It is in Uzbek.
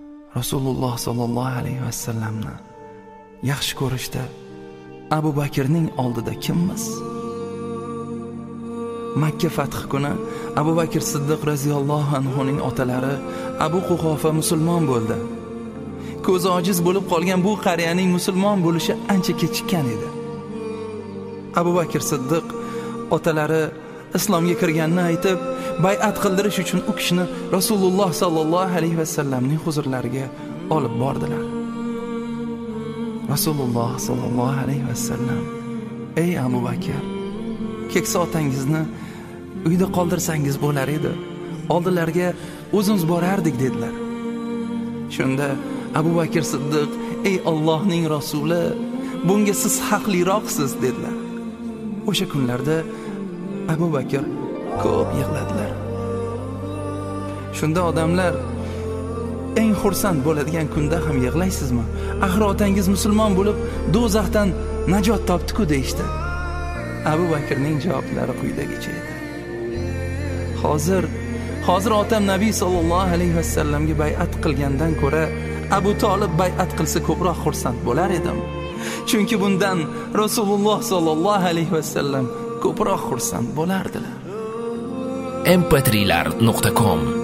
Rasululloh sallallohu alayhi vasallamni yaxshi ko'rishda Abu Bakrning oldida kimmiz? Makka fath kuni Abu Bakr Siddiq radhiyallohu anhuning otalari Abu Quhofa musulmon bo'ldi. Ko'zi ojiz bo'lib qolgan bu qariyaning musulmon bo'lishi ancha kechikkan edi. Abu Bakr Siddiq otalari islomga kirganini aytib, bay'at qildirish uchun u kishini Rasululloh sallallohu alayhi vasallamning huzurlariga olib bordilar. Rasululloh sallallohu alayhi vasallam: "Ey Abu Bakr, keksa otangizni uyda qoldirsangiz bo'lar edi. Oldilariga o'zimiz borardik" dedilar. Shunda Abu Bakr Siddiq: "Ey Allohning rasuli, bunga siz haqliroqsiz" dedilar. O'sha kunlarda Abu Bakr ko'p yig'ladilar. Shunda odamlar: "Eng xursand bo'ladigan kunda ham yig'laysizmi? Axir otangiz musulmon bo'lib do'zaxdan najot topdi-ku" deydi. Abu Bakrning javoblari quyidagicha edi. Hozir otam Nabiy sallallohu alayhi vasallamga bay'at qilgandan ko'ra Abu Talib bay'at qilsa ko'proq xursand bo'lar edim. Chunki bundan Rasululloh sallallohu alayhi vasallam ko'proq xursand bo'lardilar. mp3.com